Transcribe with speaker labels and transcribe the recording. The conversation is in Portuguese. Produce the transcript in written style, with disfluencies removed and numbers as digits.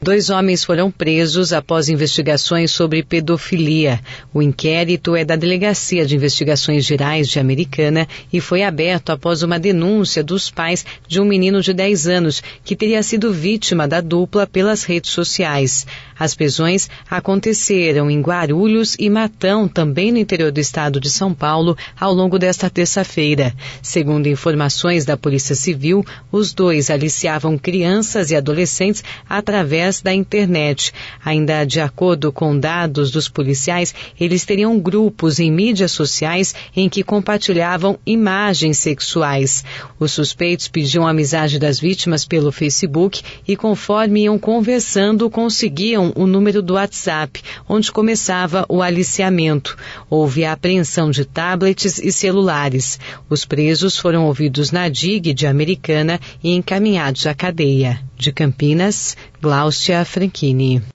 Speaker 1: 2 homens foram presos após investigações sobre pedofilia. O inquérito é da Delegacia de Investigações Gerais de Americana e foi aberto após uma denúncia dos pais de um menino de 10 anos que teria sido vítima da dupla pelas redes sociais. As prisões aconteceram em Guarulhos e Matão, também no interior do estado de São Paulo, ao longo desta terça-feira. Segundo informações da Polícia Civil, os 2 aliciavam crianças e adolescentes através da internet. Ainda de acordo com dados dos policiais, eles teriam grupos em mídias sociais em que compartilhavam imagens sexuais. Os suspeitos pediam a amizade das vítimas pelo Facebook e, conforme iam conversando, conseguiam o número do WhatsApp, onde começava o aliciamento. Houve a apreensão de tablets e celulares. Os presos foram ouvidos na DIG de Americana e encaminhados à cadeia. De Campinas, Gláucia Franchini.